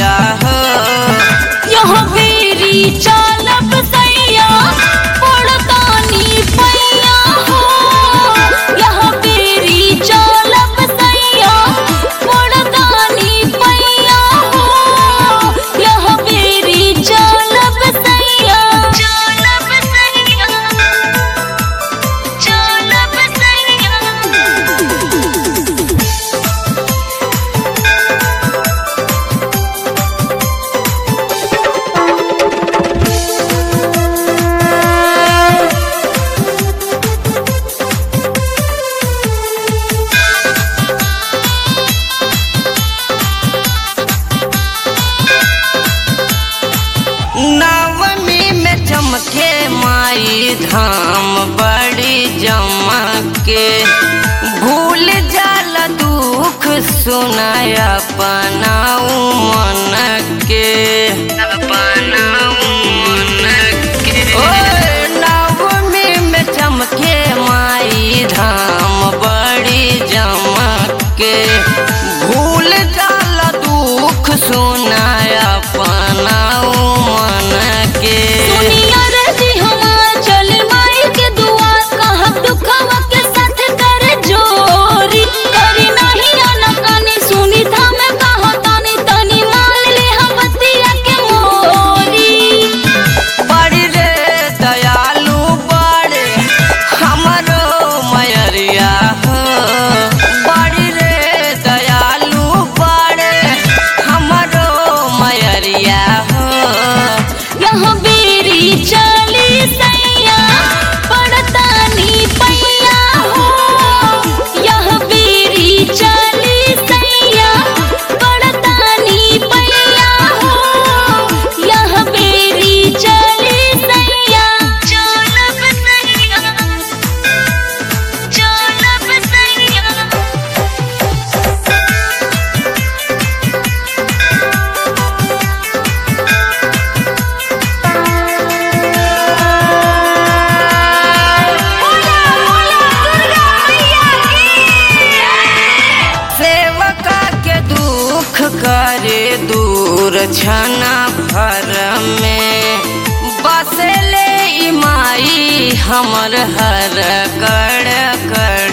मयरिया हो। यह बेरी चालब सैया पड़तानी पैया हो। यह बेरी चालब सैया पड़तानी पैया हो। यह बेरी चालब सैया चालब सैया चालब सैया। नवमी में चमके माई धाम बड़ी जमके। भूल जाल दुख सुनाय अपनाऊ मन के अपनाऊ मन के। नवमी में चमके माई धाम बड़ी जमके। भूल जाल दुख सुनाय अपनाऊ मन के। दुनिया रे जी हमार चल माई के दुआ कहब दुखवा के साथ कर जोरी। करी नाही अनकानी सुनी था मैं कहतानी तनी मान ले हम बतिया के मोरी। बड़ी रे दयालु बड़े हमरो मयरिया हो। बड़ी रे दयालु बड़े हमरो मयरिया हो। यह बेरी चली सैया पड़तानी पैया हो। यह बेरी चली सैया पड़तानी पैया हो। यह बेरी चली सैया चालब सैया चालब सैया। सेवका के दुख करे दूर छना भर में। बसले ई माई हमर हर कड़ कड़